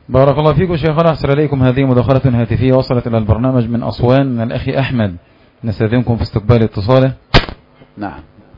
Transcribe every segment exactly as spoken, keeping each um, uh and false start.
بارك الله فيكم شيخنا، أحسن إليكم. هذه مداخلة هاتفية وصلت إلى البرنامج من أسوان من الأخ أحمد، نستأذنكم في استقبال اتصاله. نعم.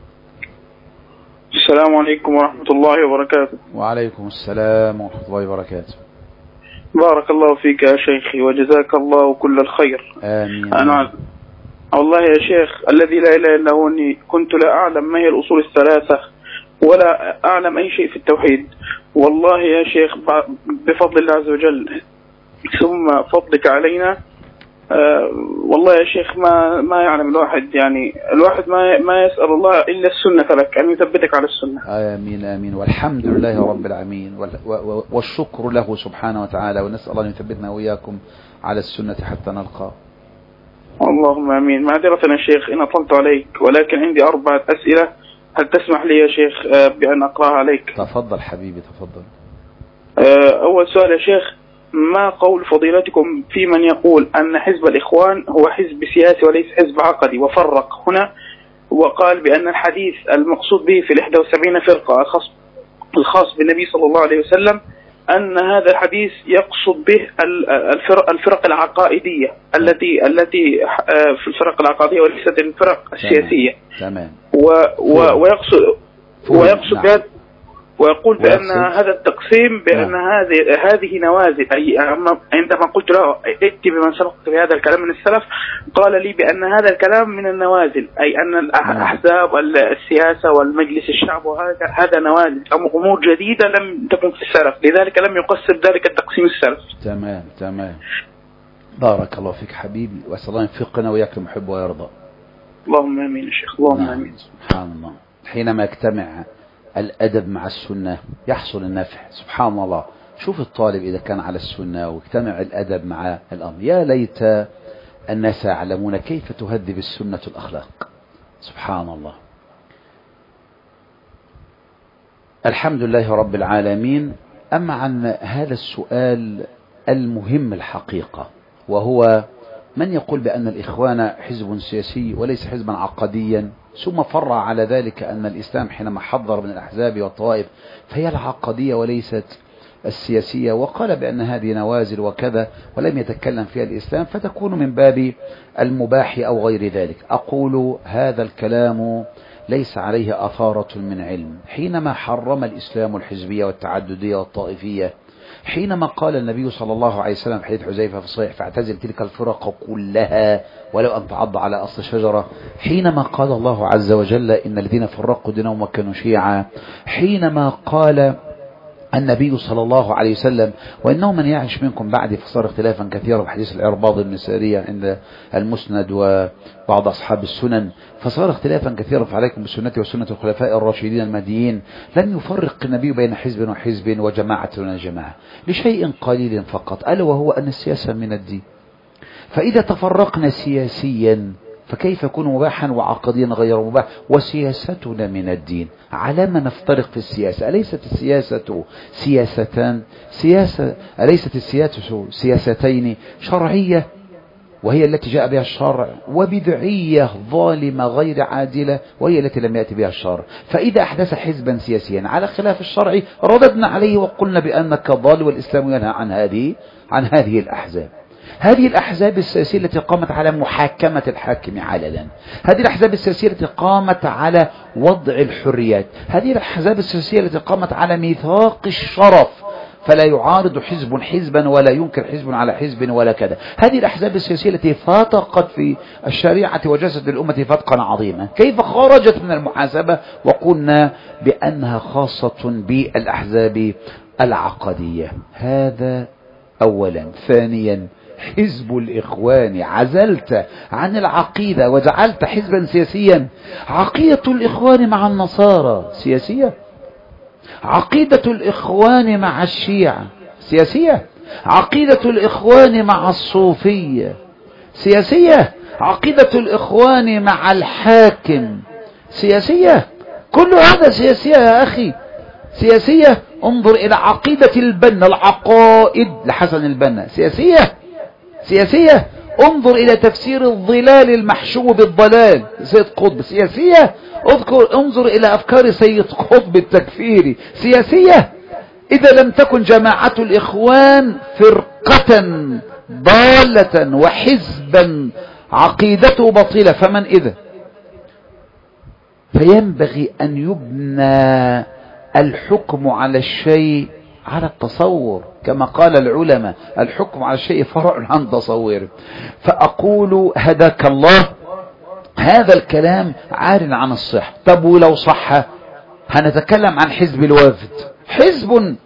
السلام عليكم ورحمة الله وبركاته. وعليكم السلام ورحمة الله وبركاته. بارك الله فيك يا شيخي وجزاك الله كل الخير. آمين. أنا والله يا شيخ الذي لا إله إلا هو أني كنت لا أعلم ما هي الأصول الثلاثة ولا أعلم أي شيء في التوحيد. والله يا شيخ بفضل الله عز وجل ثم فضلك علينا أه والله يا شيخ ما ما يعلم الواحد، يعني الواحد ما ما يسأل الله إلا السنة لك أن يثبتك على السنة. آمين آمين. والحمد لله رب العالمين والشكر له سبحانه وتعالى، ونسأل الله أن يثبتنا وإياكم على السنة حتى نلقى. اللهم آمين. معذرة يا شيخ إن أطلت عليك، ولكن عندي أربعة أسئلة، هل تسمح لي يا شيخ بأن أقرأها عليك؟ تفضل حبيبي تفضل. أول سؤال يا شيخ، ما قول فضيلتكم في من يقول أن حزب الإخوان هو حزب سياسي وليس حزب عقدي، وفرق هنا وقال بأن الحديث المقصود به في الإحدى والسبعين فرقة الخاص الخاص بالنبي صلى الله عليه وسلم أن هذا الحديث يقصد به الفرق, الفرق العقائدية التي التي في الفرق العقائدية وليست الفرق السياسية. تمام. ويقصد ويقصد بهذا ويقول بأن هذا التقسيم بأن هذه هذه نوازل. أي عندما قلت له ائت بمن سبق في هذا الكلام من السلف، قال لي بأن هذا الكلام من النوازل، أي أن الأحزاب والسياسة والمجلس الشعب وهذا هذا نوازل، أمور جديدة لم تكن في السلف، لذلك لم يقسم ذلك التقسيم السلف. تمام تمام. بارك الله فيك حبيبي، وأسأل الله يوفقنا وإياك المحب ويرضى. اللهم آمين يا شيخ. اللهم آمين. سبحان الله. حينما يجتمع الأدب مع السنة يحصل النفع. سبحان الله. شوف الطالب إذا كان على السنة واجتمع الأدب مع الأمر، يا ليت الناس يعلمون كيف تهذب السنة الأخلاق. سبحان الله. الحمد لله رب العالمين. أما عن هذا السؤال المهم الحقيقة، وهو من يقول بأن الإخوان حزب سياسي وليس حزبا عقديا، ثم فرع على ذلك أن الإسلام حينما حذر من الأحزاب والطوائف فهي العقدية وليست السياسية، وقال بأن هذه نوازل وكذا ولم يتكلم فيها الإسلام، فتكون من باب المباح أو غير ذلك. أقول هذا الكلام ليس عليه أثارة من علم. حينما حرم الإسلام الحزبية والتعددية والطائفية، حينما قال النبي صلى الله عليه وسلم في حديث حذيفة في الصحيح فاعتزل تلك الفرق كلها ولو أن تعض على أصل شجرة، حينما قال الله عز وجل إن الذين فرقوا دينهم وكانوا شيعا، حينما قال النبي صلى الله عليه وسلم وإنه من يعيش منكم بعد فصار اختلافا كثيرا، في حديث العرباض بن سارية عند المسند وبعض أصحاب السنن، فصار اختلافا كثيرا فعليكم بسنتي وسنة الخلفاء الراشدين المهديين. لم يفرق النبي بين حزب وحزب وجماعة وجماعة لشيء قليل فقط، ألا وهو أن السياسة من الدين. فإذا تفرقنا سياسيا فكيف يكون مباحا وعقديا غير مباح؟ وسياستنا من الدين. على ما نفترق في السياسة؟ أليست السياسة سياستان؟ سياسة أليست السياسة سياستين؟ شرعية وهي التي جاء بها الشرع، وبدعية ظالمة غير عادلة وهي التي لم يأتي بها الشرع. فإذا أحدث حزبا سياسيا على خلاف الشرع رددنا عليه وقلنا بأنك ضال، والإسلام ينهى عن هذه عن هذه الأحزاب. هذه الأحزاب السياسية التي قامت على محاكمة الحاكم علنا، هذه الأحزاب السياسية التي قامت على وضع الحريات، هذه الأحزاب السياسية التي قامت على ميثاق الشرف، فلا يعارض حزب حزبا ولا ينكر حزب على حزب ولا كذا. هذه الأحزاب السياسية التي فاتقت في الشريعة وجسد للأمة فتقا عظيما، كيف خرجت من المحاسبة وقلنا بأنها خاصة بالأحزاب العقدية؟ هذا أولا. ثانيا، حزب الإخوان عزلت عن العقيدة وجعلت حزبا سياسيا. عقيدة الإخوان مع النصارى سياسية، عقيدة الإخوان مع الشيعة سياسية، عقيدة الإخوان مع الصوفية سياسية، عقيدة الإخوان مع الحاكم سياسية. كل هذا سياسية يا أخي، سياسية. انظر إلى عقيدة البنا، العقائد لحسن البنا سياسية سياسية. انظر إلى تفسير الظلال المحشو بالضلال سيد قطب سياسية. اذكر انظر إلى أفكار سيد قطب التكفيري سياسية. إذا لم تكن جماعة الإخوان فرقة ضالة وحزبا عقيدته بطيلة فمن إذا؟ فينبغي أن يبنى الحكم على الشيء على التصور، كما قال العلماء الحكم على الشيء فرع عن تصوره. فأقول هداك الله هذا الكلام عار عن الصحة. طب ولو صح هنتكلم عن حزب الوفد، حزب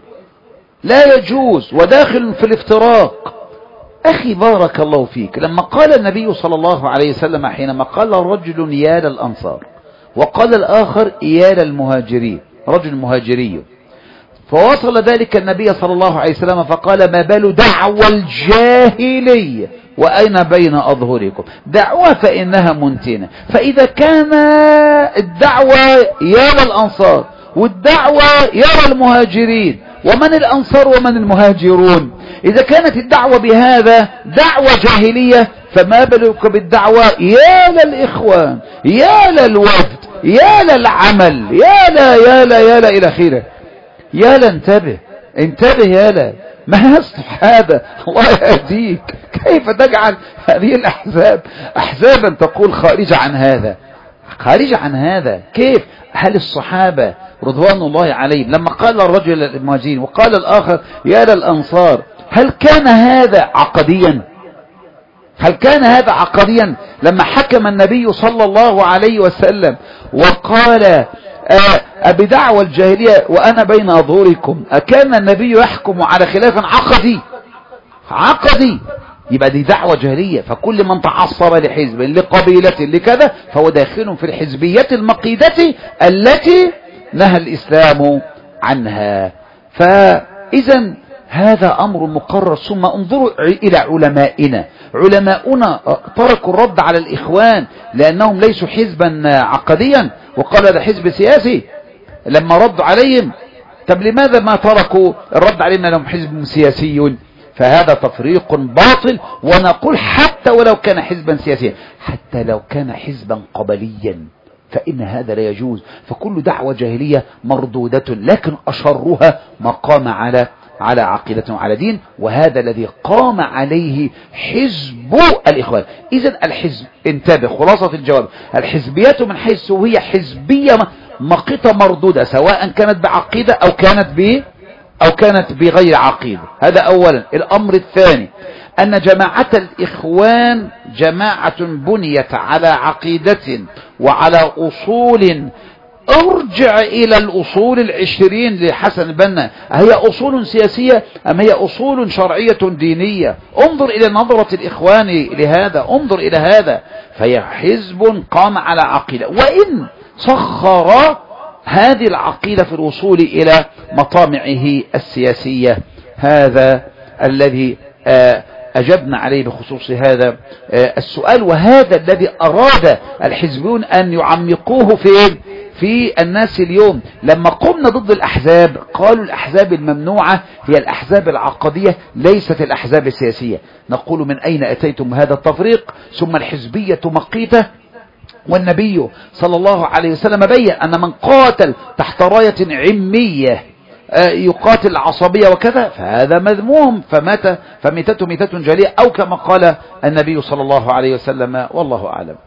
لا يجوز وداخل في الافتراق. أخي بارك الله فيك، لما قال النبي صلى الله عليه وسلم حينما قال رجل يا للأنصار وقال الآخر يا للمهاجرين، رجل مهاجري، فوصل ذلك النبي صلى الله عليه وسلم فقال ما بال دعوى الجاهلية وأين بين أظهركم؟ دعوة فإنها منتنة. فإذا كان الدعوة يا للأنصار والدعوة يا للمهاجرين، ومن الأنصار ومن المهاجرون؟ إذا كانت الدعوة بهذا دعوة جاهلية، فما بالك بالدعوة يا للإخوان، يا للوفد، يا للعمل، يا لا يا لا يا لا إلى آخره. يا لا انتبه انتبه يا لا، ما يصلح هذا، الله يهديك. كيف تجعل هذه الأحزاب أحزابا تقول خارجة عن هذا، خارجة عن هذا؟ كيف؟ هل الصحابة رضوان الله عليهم لما قال الرجل للمهاجرين وقال الآخر يا للأنصار، هل كان هذا عقديا؟ هل كان هذا عقديا؟ لما حكم النبي صلى الله عليه وسلم وقال أبدعوى الجاهلية وأنا بين أظهركم، أكان النبي يحكم على خلاف عقدي؟ عقدي، يبقى دي دعوة جاهلية. فكل من تعصب لحزب لقبيلة لكذا فهو داخل في الحزبية المقيدة التي نهى الإسلام عنها. فإذا هذا أمر مقرر. ثم انظروا إلى علمائنا، علماؤنا تركوا الرد على الإخوان لأنهم ليسوا حزبا عقديا وقال هذا حزب سياسي لما ردوا عليهم. طب لماذا ما تركوا الرد عليهم لأنهم حزب سياسي؟ فهذا تفريق باطل. ونقول حتى ولو كان حزبا سياسيا، حتى لو كان حزبا قبليا، فإن هذا لا يجوز. فكل دعوة جاهلية مردودة، لكن أشرها ما قام على على عقيدة وعلى دين، وهذا الذي قام عليه حزب الإخوان. إذن الحزب، انتبه خلاصة الجواب، الحزبيات من حيث هي حزبية مقيتة مردودة، سواء كانت بعقيدة أو كانت ب أو كانت بغير عقيدة. هذا أولا. الأمر الثاني أن جماعة الإخوان جماعة بنيت على عقيدة وعلى أصول. ارجع إلى الأصول العشرين لحسن البنا، هي أصول سياسية أم هي أصول شرعية دينية؟ انظر إلى نظرة الإخوان لهذا، انظر إلى هذا. فهي حزب قام على عقيدة، وإن سخر هذه العقيدة في الوصول إلى مطامعه السياسية. هذا الذي أجبنا عليه بخصوص هذا السؤال، وهذا الذي أراد الحزبون أن يعمقوه في في الناس اليوم. لما قمنا ضد الأحزاب قالوا الأحزاب الممنوعة هي الأحزاب العقدية ليست الأحزاب السياسية. نقول من أين أتيتم هذا التفريق؟ ثم الحزبية مقيتة، والنبي صلى الله عليه وسلم بين أن من قاتل تحت راية عمية يقاتل العصبية وكذا فهذا مذموم، فمات فميتته ميتة جالية، أو كما قال النبي صلى الله عليه وسلم، والله أعلم.